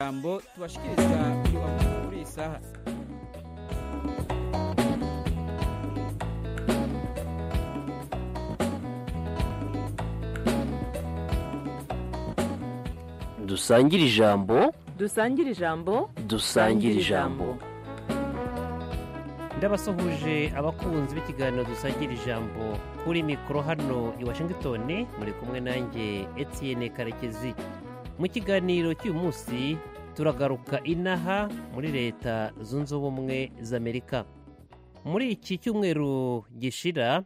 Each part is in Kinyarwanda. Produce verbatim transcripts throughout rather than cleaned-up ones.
jambo tubashikiriza uyu amakuru kuri isaha. Dusangire ijambo dusangire ijambo dusangire ijambo. Ndabasuhuje abakunzi b'ikiganiro dusangira ijambo kuri mikoro hano i Washington, muri kumwe nanjye Etienne Karekezi. Mu kiganiro cy'uyu munsi turagaruka inaha muri leta zunze ubumwe z'Amerika. Muri iki cyumweru gishira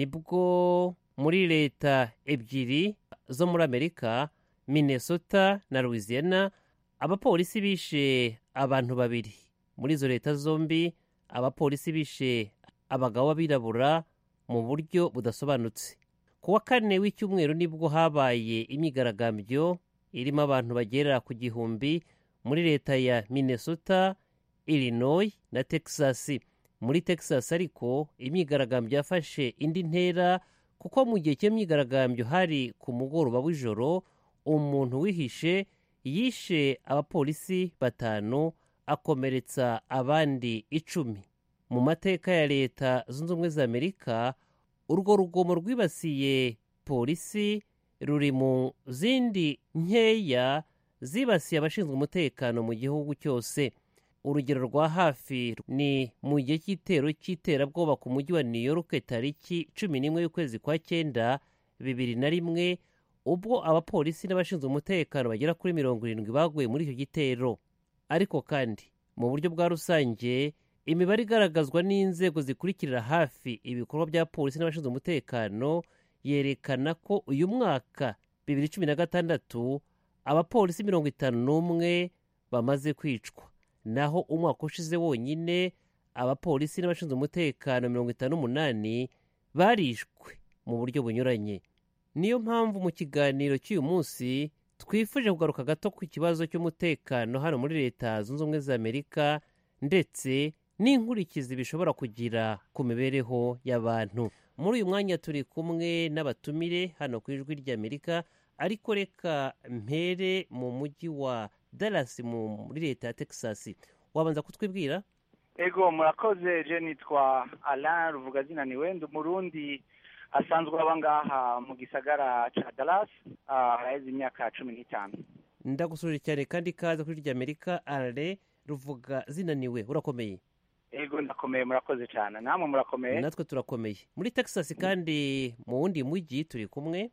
nibwo muri leta ebyiri zo muri Amerika, Minnesota na Louisiana, abapolisi bishe abantu babiri. Muri izo leta zombi abapolisi bishe abagabo b'abirabura mu buryo budasobanutse. Ku wa kane w'icyumweru nibwo habaye imyigaragambyo irimo abantu bagera ku gihumbi muri leta ya Minnesota, Illinois na Texas. Muri Texas ariko imyigaragambyo yafashe indi ntera, kuko mu gihe cy'imyigaragambyo hari ku mugoroba w'ijoro umuntu wihishe yishe abapolisi batanu akomeretsa abandi icumi. Mu mateka ya leta zunze ubumwe za Amerika, urwo rugomo rwibasiye polisi ruri mu zindi nkeya zibasiye abashinzwe umutekano mu gihugu cyose. Urugero rwa hafi ni mu gihe cy'itero cy'iterabwoba ku mujyi wa New York tariki cumi n'imwe y'ukwezi kwa cyenda bibiri na rimwe, ubwo abapolisi n'abashinzwe umutekano bagera kuri mirongo irindwi baguye muri icyo gitero. Ariko kandi mu buryo bwa rusange, imibare igaragazwa n'inzego zikurikirira hafi ibikorwa bya polisi n'abashinzwe umutekano yerekana ko uyu mwaka bibiri cumi na gatandatu abapolisi mirongo itanu n'umwe bamaze kwicwa, naho umwaka ushize wonyine abapolisi n'abashinzwe umutekano mirongo itanu n'umunani barishwe mu buryo bunyuranye. Niyo mpamvu mu kiganiro cy'uyu munsi twifuje kugaruka gato ku kibazo cy'umutekano hano muri leta zunze ubumwe za Amerika, ndetse n'inkurikizi bishobora kugira ku mibereho y'abantu. Muri uyu mwanya turi kumwe n'abatumire hano ku Ijwi ry'Amerika, ariko reka mpere mu mujyi wa Dallas muri leta ya Texas. Wabanza kutwibwira? Ego, murakoze. Je nitwa Alain Ruvugazinaniwe, ndi Murundi asanzwe aba ngaha mu gisagara ca Dallas aheze imyaka cumi n'itanu. Ndagusuje cyane kandi kaza kuri ry'Amerika. Alain Ruvugazinaniwe, urakomeye? Ego, ndakomeye. Murakoze cyane. Namwe murakomeye? Natwe turakomeye. Muri Texas kandi mu wundi mujyi turi kumwe.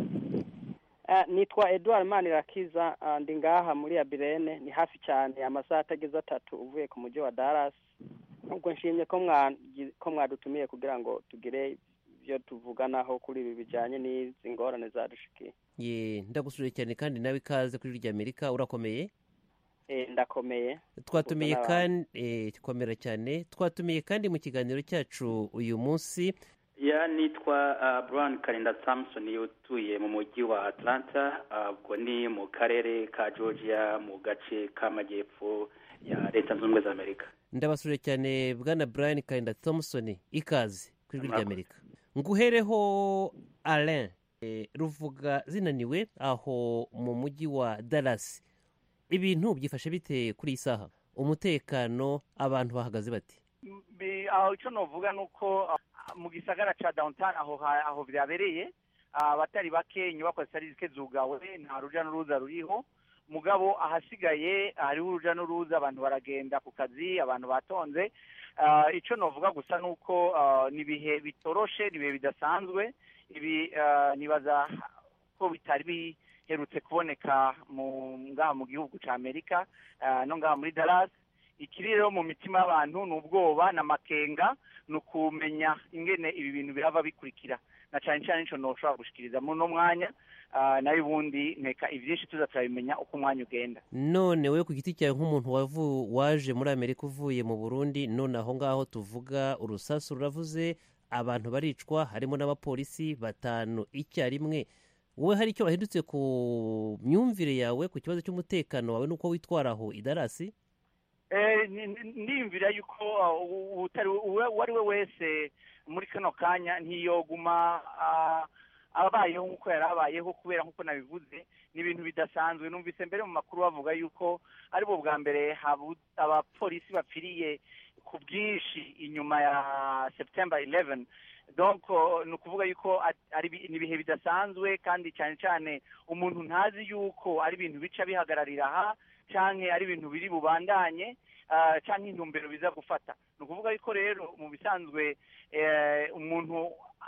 Uh, nitwa Edouard Manirakiza, uh, ndi ngaha muri Abilene, ni hafi cyane amasaha atageze atatu uvuye ku mujyi wa Dallas. Ubwo nshimye ko mwa ko mwadutumiye kugira ngo tugire ibyo tuvuganaho kuri ibi bijyanye n'izi ngorane zadushikiye. Ye, ndagusuje cyane kandi nawe ikaze kuri ry'Amerika. Urakomeye? Eh, ndakomeye. Twatumiye kandi eh komera cyane. Twatumiye kandi mu kiganiro cyacu uyu munsi. Ya, nitwa uh, Brian Karinda Samson, utuye mu mujyi wa Atlanta, ubwo uh, ni mu karere ka Georgia mu gace k'amajyepfo ya leta zunze ubumwe za Amerika. Ndabasuje cyane bwana Brian Karinda Thompson, ikaze kuri ry'Amerika. Nguhereho Alain e, Ruvugazinaniwe aho mu mujyi wa Dallas. Ibintu byifashe bite kuri isaha? Umutekano abantu bahagaze bati? Aho icyo novuga nuko mu gisagara ca downtown aho aho byabereye abatari bake, inyubako zitari zike zugawe, nta ruja n'uruza ruriho. Mugabo ahasigaye hariho uruja n'uruza, abantu baragenda ku kazi, abantu batonze. Uh, ico novuga gusa nuko uh, nibihe bitoroshe, nibihe bidasanzwe. Ibi uh, nibaza ko bitari biherutse kuboneka mu ngaha mu gihugu ca Amerika, uh, no ngaha muri Dallas. Ikiri rero mu mitima y'abantu n'ubwoba n'amakenga, nukumenya ingene ibi bintu birava bikurikira, na cyane cyane nico noshobora gushikiriza mu no mwanya. Uh, nayo ubundi nteka ivyinshi tuza turabimenya uko umwanya ugenda. None we ku giti cyawe nk'umuntu wavu waje muri Amerika uvuye mu Burundi, none aho ngaho tuvuga urusasu ruravuze, abantu baricwa, harimo n'abapolisi batanu icyarimwe. Wowe hari icyo wahindutse ku myumvire yawe ku kibazo cy'umutekano wawe nuko witwaraho i Dallas? Eh, ndimvira yuko utari wari we wese muri kano kanya ntiyoguma uh, abayeho nk'uko yarabayeho, kubera nk'uko nabivuze ni ibintu bidasanzwe. Numvise mbere mu makuru bavuga yuko ari bo bwa mbere abapolisi bapfiriye ku bwinshi inyuma ya September eleven. Donc ni ukuvuga yuko ari ibihe bidasanzwe kandi cyane cyane umuntu ntazi yuko ari ibintu bica bihagararira aha canke ari ibintu biri bubandanye canke intumbero biza gufata. Ni ukuvuga yuko rero mu bisanzwe umuntu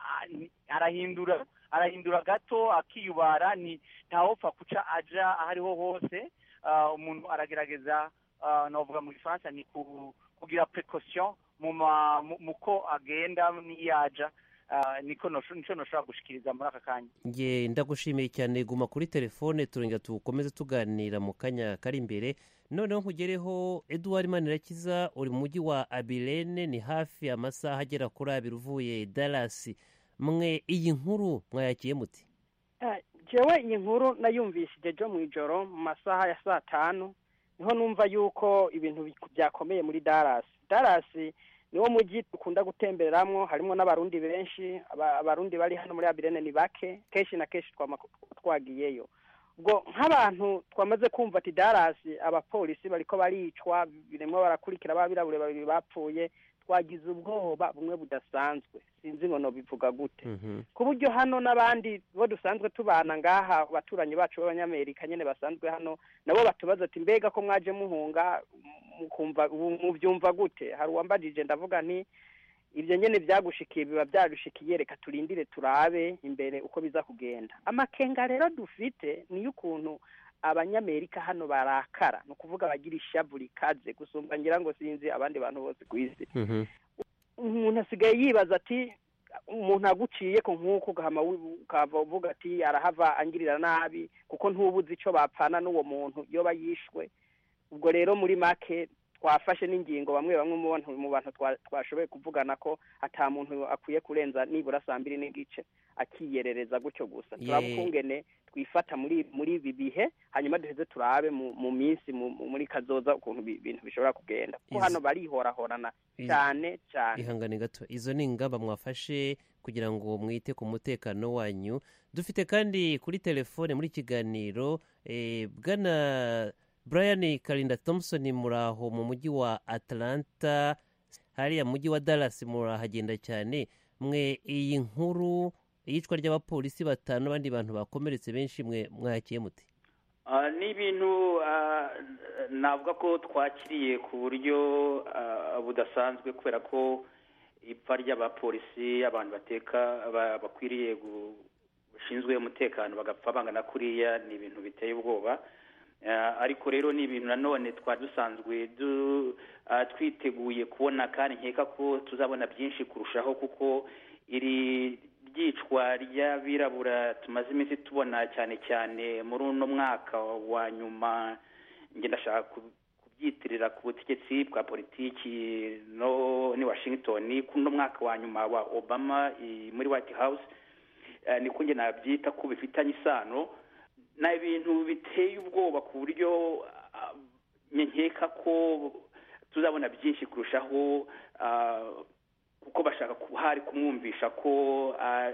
arahindura arahindura gato akiyubara, ni ntawopfa kuca aja ahariho hose. Umuntu aragerageza novuga mu Gifaransa ni kugira precaution muko agenda niyaja. Niko nico noshobora gushikiriza muri aka kanya. Nge ndagushimiye cyane, guma kuri telefone turongera tukomeze tuganira mu kanya kari imbere. Noneho nkugereho Edouard Manirakiza, uri mu mujyi wa Abilene, ni hafi amasaha agera kuri abiri uvuye Dallas. Mwe iyi nkuru mwayakiye muti? Jewe iyi nkuru nayumvishije jo mu ijoro mu masaha ya saa tanu, niho numva yuko ibintu byakomeye muri Dallas. Dallas niwo mujyi dukunda gutemberamwo, harimo n'abarundi benshi. Abarundi bari hano muri Abilene ni bake, kenshi na kenshi twagiyeyo. Ubwo nk'abantu twamaze kumva ati Dallas abapolisi bariko baricwa, biremwe barakurikira babirabure babiri bapfuye, twagize ubwoba bumwe budasanzwe, sinzi ngo no bivuga gute. Mm -hmm. Ku buryo hano n'abandi bo dusanzwe tubana ngaha, baturanyi bacu b'Abanyamerika nyene basanzwe hano, nabo batubaza ati mbega ko mwaje muhunga mukumva muvyumva gute. Hari uwambajije, ndavuga nti ibyo nyene byagushikiye biba byarushikiye, reka turindire turabe imbere uko biza kugenda. Amakenga rero dufite ni ukuntu Abanyamerika hano barakara, no kuvuga bagira ishavu rikaze gusumba ngira ngo sinzi abandi bantu bose kwisi. Mhm. Umuntu asigaye yibaza ati umuntu aguciye ko nkuko gahama ukava uvuga ati arahava angirira nabi kuko ntubuzi ico bapfana n'uwo muntu yoba yishwe. Ubwo rero muri make twafashe n'ingingo bamwe bamwe mu bantu mu bantu twashoboye kuvugana ko ata muntu akwiye kurenza nibura saa mbiri n'igice akiyerereza gutyo gusa. Turabukungene twifata muri muri ibi bihe, hanyuma duheze turabe mu minsi muri kazoza ukuntu ibintu bishobora kugenda, ko hano barihorahorana cyane cyane. Ihangane gato, izo ni ingamba mwafashe kugira ngo mwite ku mutekano wanyu. Dufite kandi kuri telefone muri kiganiro eh, bwana Brian Karinda Thompson, muraho mu mujyi wa Atlanta, hariya mujyi wa Dallas murahagenda cyane. Mwe iyi nkuru yicwa ry'abapolisi batanu abandi bantu bakomeretse benshi, mwe mwakiye muti? Uh, ni ibintu uh, navuga ko twakiriye ku buryo uh, budasanzwe, kubera ko ipfa ry'abapolisi abantu bateka bakwiriye gushinzwe umutekano bagapfa bangana kuriya, ni ibintu biteye ubwoba. Uh, ariko rero ni ibintu nanone twadusanzwe du, uh, twiteguye kubona, kandi nkeka ko tuzabona byinshi kurushaho, kuko iri ryicwa ry'abirabura tumaze iminsi tubona cyane cyane muri uno mwaka wa nyuma, nge ndashaka kubyitirira ku butegetsi bwa politiki no ni Washington, kuno mwaka wa nyuma wa Obama i, muri White House. Uh, niko nge nabyita ko bifitanye isano na ibintu biteye ubwoba, ku buryo uh, nkeka ko tuzabona byinshi kurushaho, uh, kuko bashaka kuhari kumwumvisha ko uh,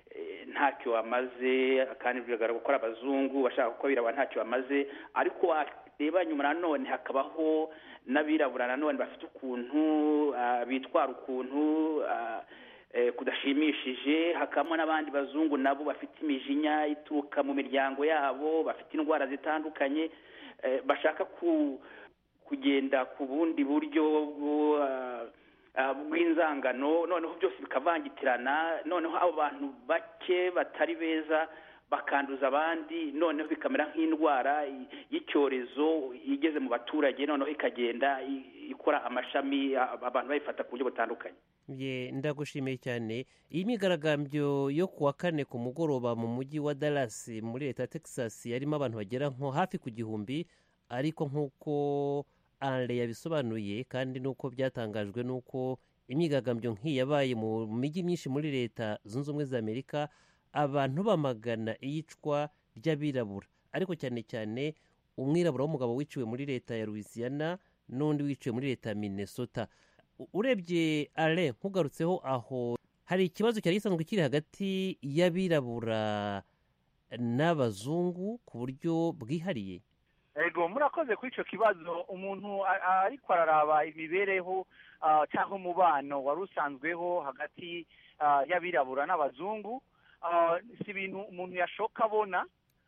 ntacyo amaze, kandi bigaragara ko abazungu bashaka ko biraba ntacyo amaze. Ariko reba nyuma nanone hakabaho n'abirabura nanone bafite ukuntu uh, bitwara ukuntu uh, eh, kudashimishije. Hakamo n'abandi bazungu nabo bafite imijinya ituruka mu miryango yabo, bafite indwara zitandukanye, eh, bashaka ku kugenda ku bundi buryo bwo uh, bw'inzangano, noneho byose bikavangitirana, noneho abo bantu bake batari beza bakanduza abandi, noneho bikamera nk'indwara y'icyorezo igeze mu baturage, noneho ikagenda ikora amashami, abantu bayifata ku buryo butandukanye. Ye ndagushimiye cyane. Iyi migaragambyo yo kuwa kane ku mugoroba mu mujyi wa Dallas muri leta ya Texas yarimo abantu bagera nko hafi ku gihumbi, ariko nk'uko Anle yabisobanuye kandi nuko byatangajwe nuko imyigaragambyo nk'iyi yabaye mu mijyi myinshi muri leta zunze ubumwe za Amerika, abantu bamagana iyicwa ry'abirabura, ariko cyane cyane umwirabura w'umugabo wiciwe muri leta ya Louisiana n'undi wiciwe muri leta ya Minnesota. Urebye Anle nkugarutseho aho, hari ikibazo cyari gisanzwe kiri hagati y'abirabura n'abazungu ku buryo bwihariye? ego murakoze kuri icyo kibazo. umuntu ariko araraba imibereho cyangwa umubano wari usanzweho hagati y'abirabura n'abazungu, si ibintu umuntu yashoka abona,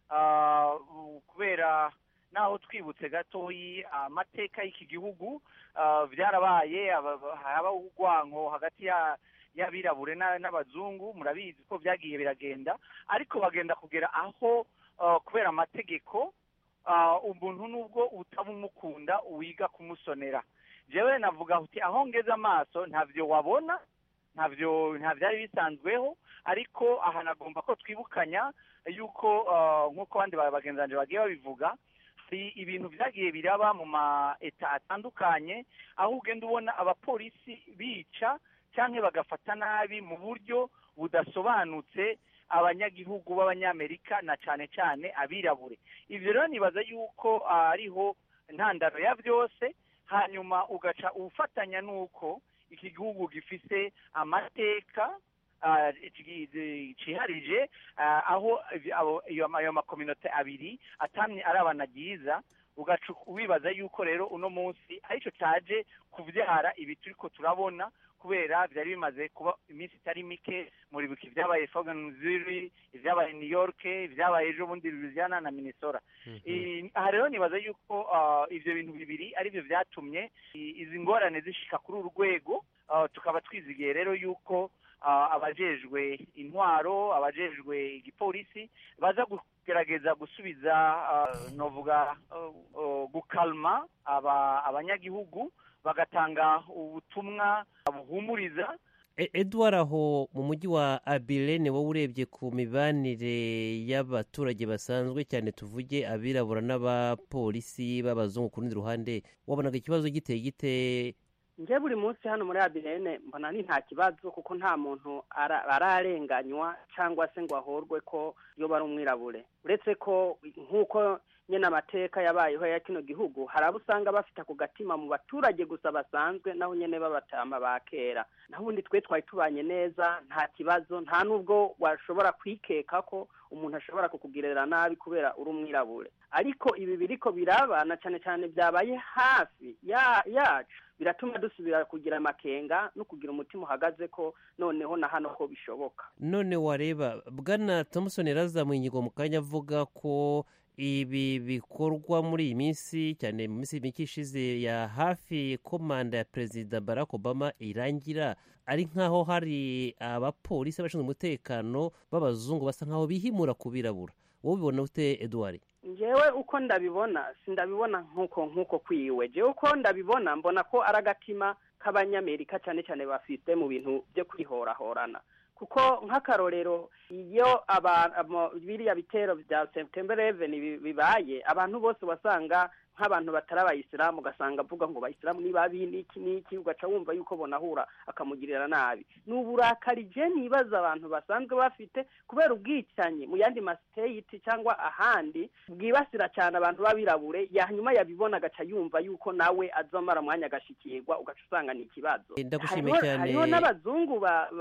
kubera naho twibutse gatoyi amateka y'iki gihugu byarabaye haba urwanko hagati y'abirabure n'abazungu. murabizi ko byagiye biragenda, ariko bagenda kugera aho kubera amategeko umuntu nubwo utaba umukunda wiga kumusonera. jewe navuga uti aho ngeze amaso ntavyo wabona, ntavyo nta byari bisanzweho, ariko aha nagomba ko twibukanya yuko nk'uko abandi bagenzanje bagiye babivuga, hari ibintu byagiye biraba mu ma eta atandukanye, aho ugenda ubona abapolisi bica cyangwa bagafata nabi mu buryo budasobanutse abanyagihugu b'abanyamerika na cyane cyane abirabure. Ivyo rero nibaza yuko ariho ntandaro ya byose, hanyuma ugaca ufatanya nuko iki gihugu gifise amateka ciharije, aho ayo makominote abiri atamye arabana ryiza, ugaca wibaza yuko rero uno munsi arico caje kuvyara ibi turiko turabona, kubera byari bimaze kuba iminsi itari mike muri biki byabaye Missouri, ibyabaye New York, ibyabaye ejo bundi Louisiana na Minnesota. aha rero nibaza yuko ivyo bintu bibiri ari byo vyatumye izi ngorane zishika kuri uru rwego. tukaba twizigiye rero yuko abajejwe intwaro, abajejwe igipolisi baza kugerageza gusubiza novuga gukalma abanyagihugu, bagatanga ubutumwa buhumuriza. Edward, aho mu mujyi wa Abilene wowe urebye ku mibanire y'abaturage basanzwe cyane, tuvuge abirabura n'abapolisi b'abazungu ku rundi ruhande, wabonaga ikibazo giteye gite? nje buri munsi hano muri Abilene mbona ni nta kibazo, kuko nta muntu ararenganywa cyangwa se ngo ahorwe ko yo bari umwirabure, uretse ko nk'uko nyene amateka yabayeho ya kino gihugu hari abo usanga bafite ku gatima mu baturage gusa basanzwe, naho nyene babatama bakera. naho ubundi twe twari tubanye neza, nta kibazo, nta nubwo washobora kwikeka ko umuntu ashobora kukugirira nabi kubera uri umwirabure. ariko ibi biriko birabana cyane cyane byabaye hafi ya yacu, biratuma dusubira kugira amakenga no kugira umutima uhagaze ko noneho na hano ko bishoboka. None wareba Bwana Thompson yarazamuye inyigo mu kanya avuga ko ibi bikorwa muri iyi minsi, cyane mu minsi mike ishize ya hafi ko manda ya Perezida Barack Obama irangira, ari nkaho hari abapolisi abashinzwe umutekano b'abazungu basa nkaho bihimura kubirabura. wowe ubibona ute Edward? Njewe uko ndabibona sindabibona nkuko nkuko kwiwe. Jewe uko ndabibona mbona ko aragatima k'abanyamerika cyane cyane bafite mu bintu byo kwihorahorana, kuko nk'akarorero iyo biriya bitero bya September eleventh bibaye, abantu bose wasanga nk'abantu batari abayisilamu, ugasanga avuga ngo abayisilamu ni babi niki niki, ugaca wumva yuko bonahura akamugirira nabi. N'uburakari je nibaza abantu basanzwe bafite kubera ubwicanye mu yandi state cyangwa ahandi bwibasira cyane abantu babirabure, yanyuma yabibona agaca yumva yuko nawe azomara mwanya gashikirwa, ugaca usanga ni ikibazo. Ndagushimiye cyane. Hariho n'abazungu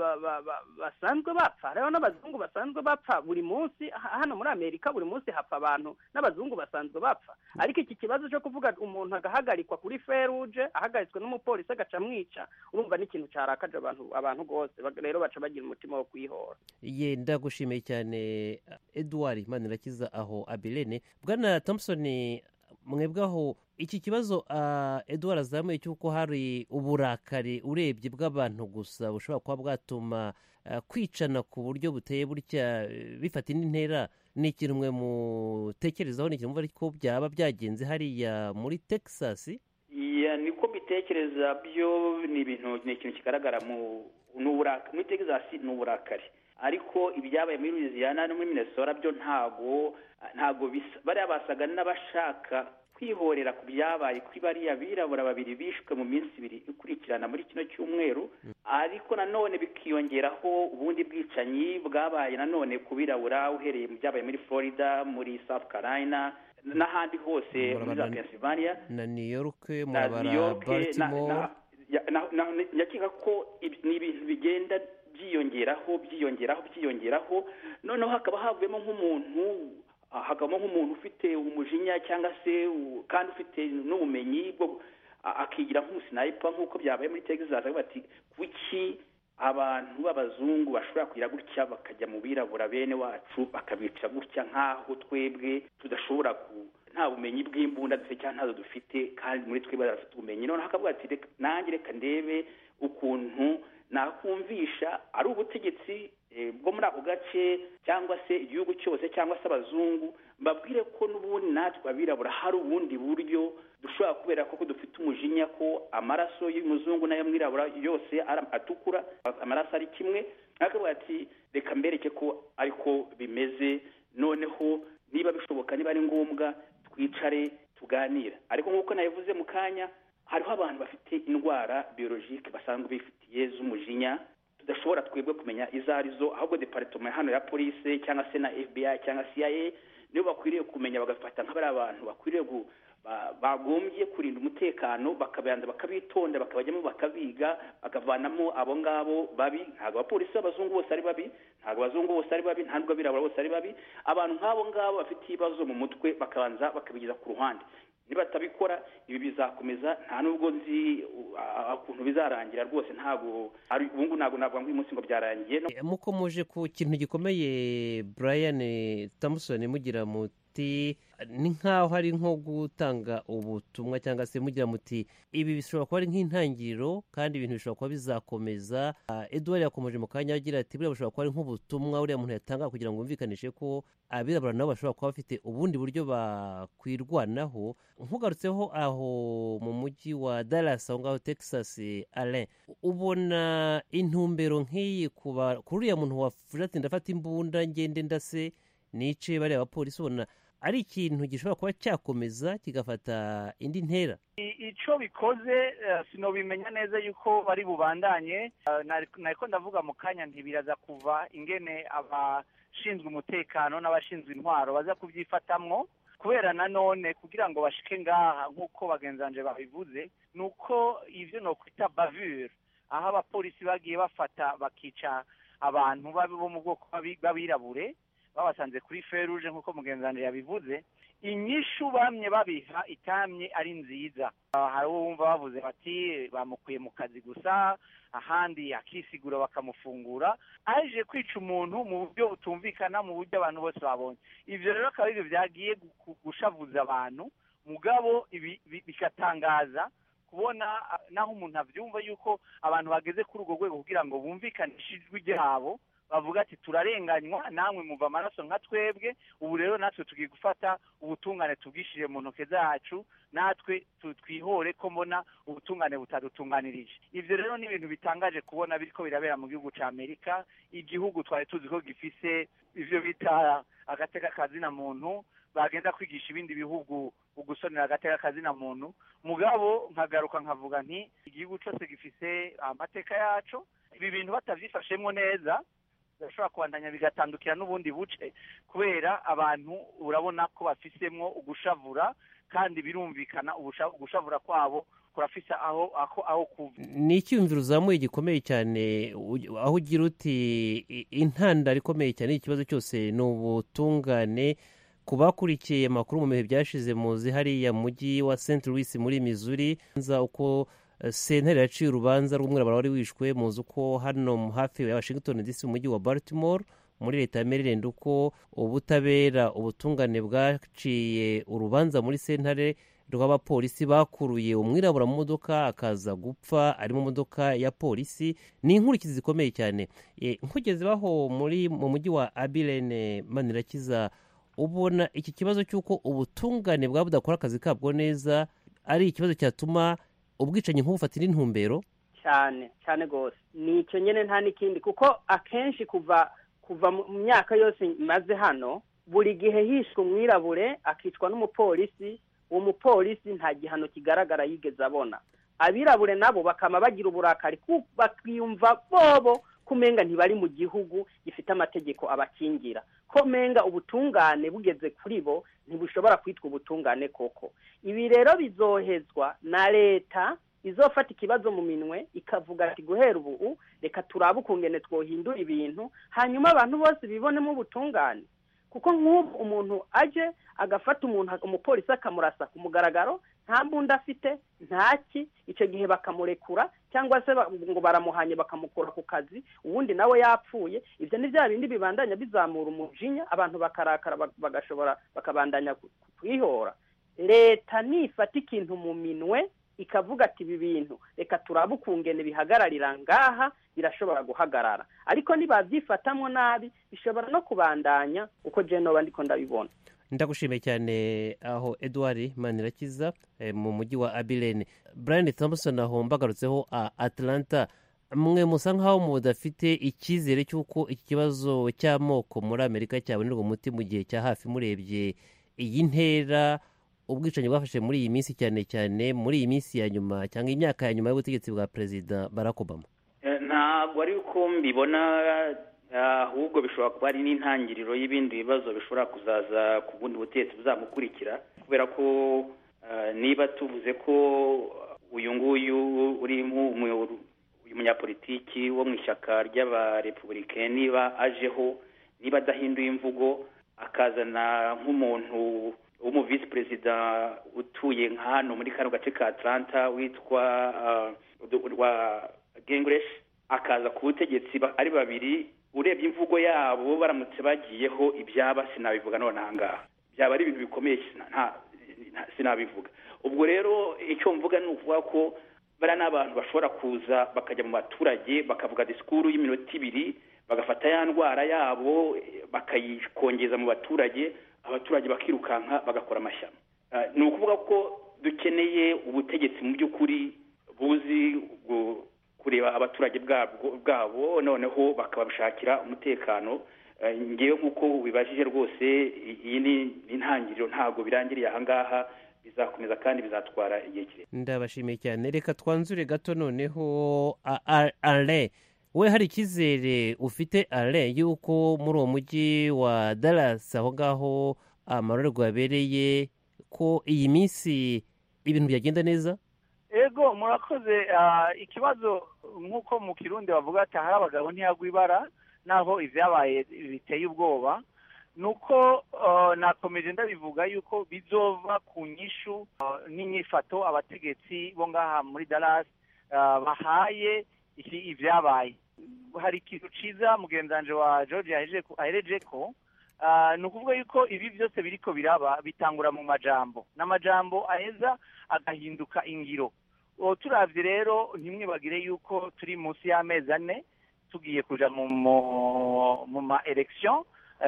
basanzwe bapfa, hariho n'abazungu basanzwe bapfa buri munsi hano muri Amerika, buri munsi hapfa abantu n'abazungu basanzwe bapfa. Ariko iki kibazo cyo kuvuga umuntu agahagarikwa kuri feruje, ahagaritswe n'umupolisi agaca mwica, urumva n'ikintu cyarakaje abantu abantu gose, rero baca bagira umutima wo kwihora. Ye, ndagushimiye cyane Edward Manirakiza aho Abilene. Bwana Thompson, mwebwaho iki kibazo uh, Edward azamuye cyuko hari uburakari urebye bw'abantu gusa bushobora kuba bwatuma uh, kwicana ku buryo buteye burya bifata intera, ni ikintu mwe mutekerezaho? Ni ikintu mvuga ko byaba byagenze hariya muri Texas? ya niko bitekereza byo, ni ibintu ni ikintu kigaragara mu n'uburakari muri Texas, n'uburakari. Ariko ibyabaye muri Louisiana no muri Minnesota byo ntago ntago bari abasaga n'abashaka kwihorera ku byabaye kuri bariya birabura babiri bishwe mu minsi ibiri ikurikirana muri kino cyumweru. Ariko nanone bikiyongeraho ubundi bwicanyi bwabaye nanone kubirabura, uhereye mu byabaye muri Florida, muri South Carolina n'ahandi hose muri Pennsylvania na New York, muri Baltimore. Nyakeka ko ni ibintu bigenda byiyongeraho byiyongeraho byiyongeraho noneho hakaba havuyemo nk'umuntu hakabamo nk'umuntu ufite umujinya cyangwa se kandi ufite n'ubumenyi bwo akigira nk'umusinayipa nk'uko byabaye muri Texas bati kuki abantu b'abazungu bashobora kugira gutya bakajya mu birabura bene wacu bakabica gutya nk'aho twebwe tudashobora ku nta bumenyi bw'imbunda dufite cyangwa ntazo dufite kandi muri twebwe barafite ubumenyi noneho hakavuga ati nanjye reka ndebe ukuntu nakumvisha ari ubutegetsi bwo muri ako gace cyangwa se igihugu cyose cyangwa se abazungu mbabwire ko n'ubundi natwe abirabura hari ubundi buryo dushobora kubera ko dufite umujinya ko amaraso y'umuzungu n'ayo mwirabura yose atukura amaraso ari kimwe akavuga ati reka mbereke ko ariko bimeze noneho niba bishoboka niba ari ngombwa twicare tuganira ariko nk'uko nabivuze mu kanya hariho abantu bafite indwara biologike basanzwe bifitiye z'umujinya tudashobora twebwe kumenya izo arizo ahubwo departement hano ya police cyangwa se na F B I cyangwa C I A niyo bakwiriye kumenya bagafata nk'abari abantu bakwiriye bagombye kurinda umutekano bakabanza bakabitonda bakabajyamo bakabiga bakavanamo abo ngabo babi ntabwo abapolisi b'abazungu bose ari babi ntabwo abazungu bose ari babi ntabwo abirabura bose ari babi abantu nk'abo ngabo bafite ibibazo mu mutwe bakabanza bakabigeza ku ruhande niba batabikora ibi bizakomeza nta nubwo nzi ukuntu bizarangira rwose ntabwo ubu ngubu ntabwo navuga ngo uyu munsi ngo byarangiye mukomeje ku kintu gikomeye Brian Thompson mugira muti ni nk'aho hari nko gutanga ubutumwa cyangwa se mugira muti ibi bishobora kuba ari nk'intangiriro kandi ibintu bishobora kuba bizakomeza Edouard yakomeje mu kanya agira ati buriya bishobora kuba ari nk'ubutumwa uriya muntu yatanga kugira ngo bumvikanishe ko abirabura nabo bashobora kuba bafite ubundi buryo bakwirwanaho nkugarutseho aho mu mujyi wa Dallas aho ngaho Texas Alain ubona intumbero nk'iyi kuba kuri uriya muntu wavuze ati ndafata imbunda ngende ndase nice bariya abapolisi ubona ari ikintu gishobora kuba cyakomeza kigafata indi ntera icyo bikoze sinobimenya neza yuko bari bubandanye nariko ndavuga mu kanya ntibiraza kuva ingene abashinzwe umutekano n'abashinzwe intwaro baza kubyifatamwo kubera nanone kugira ngo bashike ngaha nk'uko bagenzanje babivuze nuko ivyo no kwita bavure aho abapolisi bagiye bafata bakica abantu bo mu bwoko b'abirabure babasanze kuri feruje nk'uko mugenzanje yabivuze inyishu bamye babiha itamye ari nziza hari uwo wumva bavuze bati bamukuye mu kazi gusa ahandi akisigura bakamufungura aje kwica umuntu mu buryo butumvikana mu buryo abantu bose babonye ivyo rero akaba ibyo byagiye gushavuza abantu mugabo bikatangaza kubona naho umuntu avyumva yuko abantu bageze kuri urwo rwego kugira ngo bumvikanishe ijwi ryabo bavuga ati turarenganywa namwe muva amaraso nka twebwe ubu rero natwe tugiye gufata ubutungane tubwishije mu ntoke zacu natwe twihore ko mbona ubutungane butadutunganirije ivyo rero ni ibintu bitangaje kubona biriko birabera mu gihugu ca Amerika igihugu twari tuzi ko gifise ivyo bita agateka kazina muntu bagenda kwigisha ibindi bihugu ugusonera agateka kazina muntu mugabo nkagaruka nkavuga nti igihugu cyose gifise amateka yacu ibi bintu batavyifashemwo neza bashobora kubandanya bigatandukira n'ubundi buce kubera abantu urabona ko bafisemwo ugushavura kandi birumvikana ugushavura kwabo kurafise aho aho aho kuva ni icyumviro uzamuye gikomeye cyane aho ugira uti intandaro ikomeye cyane ikibazo cyose ni ubutungane ku bakurikiye amakuru mu bihe byashize muzi hariya mujyi wa Saint Louis muri Missouri nza uko sentare yaciye urubanza rw'umwirabura wari wishwe muzi uko hano hafi ya Washington D C mu mujyi wa Baltimore muri leta ya Maryland uko ubutabera ubutungane bwaciye urubanza muri sentare rw'abapolisi bakuruye umwirabura mu modoka akaza gupfa ari mu modoka ya polisi ni inkurikizi zikomeye cyane nkugeze baho muri mu mujyi wa Abilene Manirakiza ubona iki kibazo cy'uko ubutungane bwa budakora akazi kabwo neza ari ikibazo cyatuma ubwicanyi nk'ubufatira intumbero cyane cyane gose nicyo nyene nta nikindi kuko akenshi kuva kuva mu myaka yose maze hano buri gihe hishwe umwirabure akicwa n'umupolisi uwo mupolisi nta gihano kigaragara yigeze abona abirabure nabo bakama bagira uburakari bakiyumva bobo kumenga ntibari mu gihugu gifite amategeko abakingira ko menga ubutungane bugeze kuri bo ntibushobora kwitwa ubutungane koko ibi rero bizohezwa na leta izofata ikibazo mu minwe ikavuga ati guhera ubu reka turabe ukungene twohindura ibintu hanyuma abantu bose bibonemo ubutungane kuko nk'ubu umuntu aje agafata umuntu umupolisi akamurasa ku mugaragaro nta mbunda afite ntaki icyo gihe bakamurekura cyangwa se ngo baramuhanye bakamukura ku kazi ubundi nawe yapfuye ibyo ni bya bindi bibandanya bizamura umujinya abantu bakarakara bagashobora bakabandanya kwihora leta nifata ikintu mu minwe ikavuga ati ibi bintu reka turabe ukungene bihagararira ngaha birashobora guhagarara ariko nibavyifatamwo nabi bishobora no kubandanya uko je noba ndiko ndabibona. Ndagushimiye cyane aho Edouard Manirakiza eh, mu mujyi wa Abilene. Brian Thompson aho mbagarutseho a Atlanta, mwe musa nkaho mudafite icyizere cy'uko iki kibazo cy'amoko muri Amerika cyabonerwa umuti mu gihe cya hafi murebye iyi ntera ubwicanyi bwafashe muri iyi minsi cyane cyane muri iyi minsi ya nyuma cyangwa imyaka ya nyuma y'ubutegetsi bwa Perezida Barack Obama? Ntabwo ari uko mbibona, ahubwo bishobora kuba ari n'intangiriro y'ibindi bibazo bishobora kuzaza ku bundi butegetsi buzamukurikira, kubera ko niba tuvuze ko uyu nguyu uri umunyapolitiki wo mu ishyaka ry'abarepublicain niba ajeho, niba adahinduye imvugo akazana nk'umuntu w'umu vice perezida utuye nka hano muri kano gace ka Atlanta witwa wa Gingrich, akaza ku butegetsi ari babiri, urebye imvugo yabo baramutse bagiyeho ibyaba sinabivuga none ahangaha byaba ari ibintu bikomeye sinabivuga. Ubwo rero icyo mvuga ni ukuvuga ko bari n'abantu bashobora kuza bakajya mu baturage bakavuga disikuru y'iminota ibiri, bagafata ya ndwara yabo bakayikongeza mu baturage, abaturage bakirukanka bagakora amashyamba. Ni ukuvuga ko dukeneye ubutegetsi mu by'ukuri buzi kureba abaturage bwabo noneho bakabashakira umutekano. Ngewe nk'uko ubibajije rwose iyi ni intangiriro, ntabwo birangiriye ahangaha, bizakomeza kandi bizatwara igihe kirekire. Ndabashimiye cyane. Reka twanzure gato noneho Ale, we hari icyizere ufite Ale yuko muri uwo mujyi wa Dallas aho ngaho amarorerwa yabereye ko iyi minsi ibintu byagenda neza? Ego murakoze. Ikibazo nk'uko mu Kirundi bavuga ati hari abagabo ntiyagwa ibara, naho ivyabaye biteye ubwoba, nuko nakomeje ndabivuga yuko bizova ku nyishu n'inyifato abategetsi bo ngaha muri Dallas bahaye iki ivyabaye. Hari ikintu ciza mugenzanje wa George ahereje ko ni ukuvuga yuko ibi byose biriko biraba bitangura mu majambo n'amajambo aheza agahinduka ingiro. Turavye rero ntimwibagire yuko turi munsi y'amezi ane tugiye kuja mu mu ma election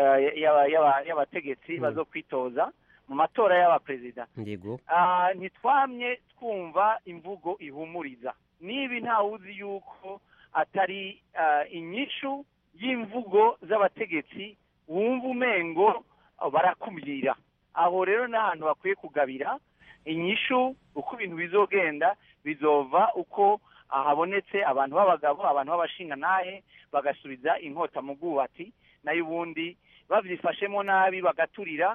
y'abategetsi bazo kwitoza mu matora y'abaperezida. Ntitwamye twumva imvugo ihumuriza, nibi ntawuzi yuko atari inyishu y'imvugo z'abategetsi wumva umengo barakumira. Aho rero n'ahantu bakwiye kugabira inyishu uko ibintu bizogenda, bizova uko habonetse abantu b'abagabo, abantu b'abashingantahe bagasubiza inkota mu bwubati, nayo ubundi bavyifashemo nabi bagaturira.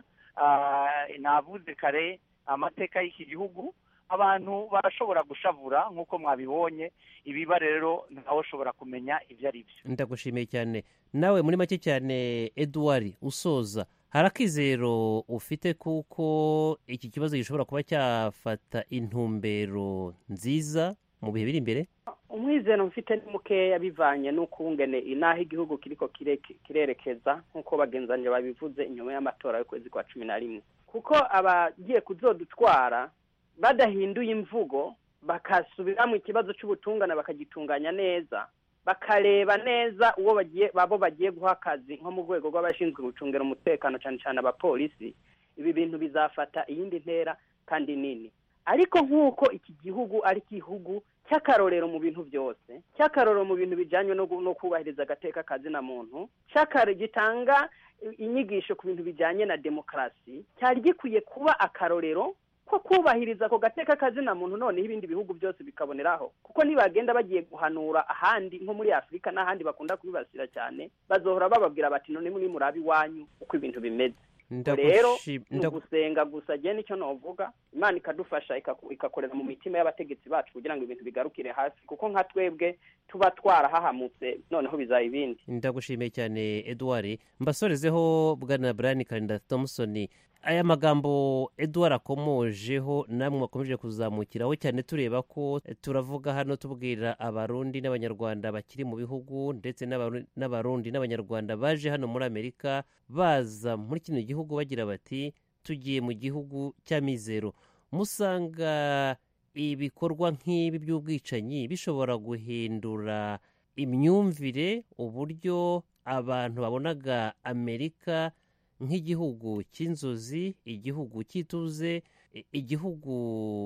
Navuze kare amateka y'iki gihugu, abantu barashobora gushavura nk'uko mwabibonye, ibiba rero ntawe ushobora kumenya ivyo ari byo. Ndagushimiye cyane. Nawe muri make cyane Edouard, usoza, hari akizero ufite kuko iki kibazo gishobora kuba cyafata intumbero nziza mu bihe biri imbere? Umwizero mfite ni mukeya bivanye n'ukungene inaho igihugu kiriko kirerekeza nk'uko bagenzanye babivuze inyuma y'amatora y'ukwezi kwa cumi na rimwe, kuko abagiye kuzodutwara badahinduye imvugo bakasubiramwo ikibazo cy'ubutungane bakagitunganya neza, bakareba neza uwo bagiye babo bagiye guha akazi nko mu rwego rw'abashinzwe gucungera umutekano cyane cyane abapolisi, ibi bintu bizafata iyindi ntera kandi nini. Ariko nk'uko iki gihugu ari igihugu cy'akarorero mu bintu byose, cy'akarorero mu bintu bijyanye no kubahiriza agateka kazina muntu, cy'akarorero gitanga inyigisho ku bintu bijyanye na demokarasi, cyari gikwiye kuba akarorero ko kubahiriza ako gateka kazina muntu, noneho ibindi bihugu byose bikaboneraho. Kuko nibagenda bagiye guhanura ahandi nko muri Afurika n'ahandi bakunda kubibasira cyane, bazohora bababwira bati none muri murabi wanyu uko ibintu bimeze. rero ni ugusenga gusa je nicyo novuga Imana ikadufasha ikakorera mu mitima y'abategetsi bacu kugira ngo ibintu bigarukire hasi kuko nka twebwe tuba twarahahamutse noneho bizaba ibindi. Ndagushimiye cyane Edouard, mbasorezeho bwana Brian Karinda Thompson. Aya magambo Edouard akomojeho namwe wakomeje kuzamukiraho cyane, tureba ko turavuga hano tubwira abarundi n'abanyarwanda bakiri mu bihugu ndetse n'abarundi n'abanyarwanda baje hano muri Amerika baza muri kino gihugu bagira bati tugiye mu gihugu cy'amizero. Musanga ibikorwa nk'ibi by'ubwicanyi bishobora guhindura imyumvire, uburyo abantu babonaga Amerika nk'igihugu cy'inzozi, igihugu cy'ituze, igihugu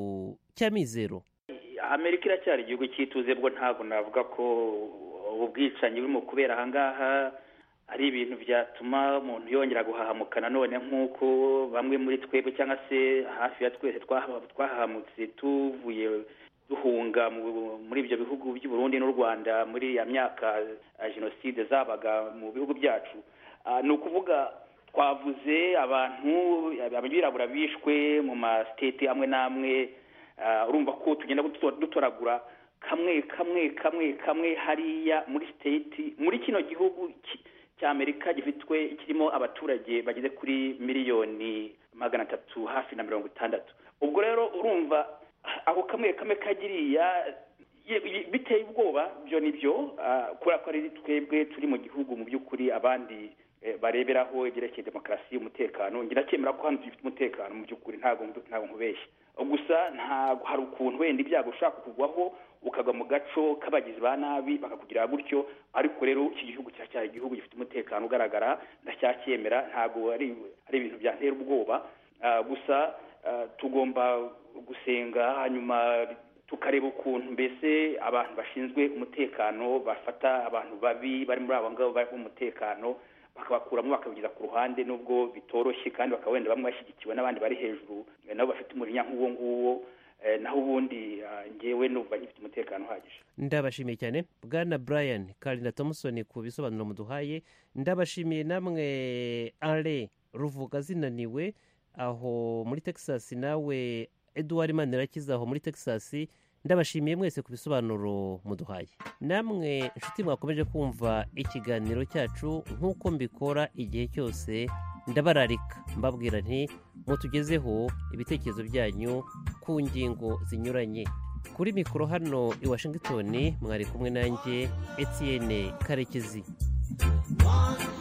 cy'amizero? Amerika iracyari igihugu cy'ituze, bwo ntabwo navuga ko ubwicanyi burimo kubera aha ngaha ari ibintu byatuma umuntu yongera guhahamuka nanone nk'uko bamwe muri twebwe cyangwa se hafi ya twese twahahamutse tuvuye duhunga muri ibyo bihugu by'u Burundi n'u Rwanda muri ya myaka jenoside zabaga mu bihugu byacu. Ni ukuvuga twavuze abantu abirabura bishwe mu ma state amwe n'amwe, urumva ko tugenda dutoragura kamwe kamwe kamwe kamwe hariya muri state muri kino gihugu cya Amerika gifitwe kirimo abaturage bageze kuri miliyoni magana atatu hafi na mirongo itandatu. Ubwo rero urumva aho kamwe kamwe kagiriya biteye ubwoba. Byo nibyo kubera ko ari twebwe turi mu gihugu mu by'ukuri abandi bareberaho ibyerekeye demokarasi, umutekano. Ngira cyemera ko hano dufite umutekano mu by'ukuri, ntago ntago nkubeshya. Gusa ntago hari ukuntu wenda ibyago ushaka kugwaho ukagwa mu gaco k'abagizi ba nabi bakakugira gutyo, ariko rero iki gihugu cyacyari igihugu gifite umutekano ugaragara, ndacyacyemera, ntago ari ari ibintu byantera ubwoba. Gusa tugomba gusenga hanyuma tukareba ukuntu mbese abantu bashinzwe umutekano bafata abantu babi bari muri abo ngabo bari mu mutekano bakabakuramo bakabigeza ku ruhande, nubwo bitoroshye kandi bakawenda bamwe bashyigikiwe n'abandi bari hejuru nabo bafite umurinya nk'uwo nguwo, naho ubundi ngewe numva ngifite umutekano uhagije. Ndabashimiye cyane bwana Brian Karinda Thompson ku bisobanuro muduhaye. Ndabashimiye namwe Ale Ruvuga zinaniwe aho muri Texas, nawe Edouard Manirakiza aho muri Texas. Ndabashimiye mwese ku bisobanuro muduhaye. Namwe inshuti mwakomeje kumva ikiganiro cyacu nk'uko mbikora igihe cyose, ndabararika mbabwira nti mutugezeho ibitekerezo byanyu ku ngingo zinyuranye. Kuri mikoro hano i Washington mwari kumwe nanjye Etienne Karekezi.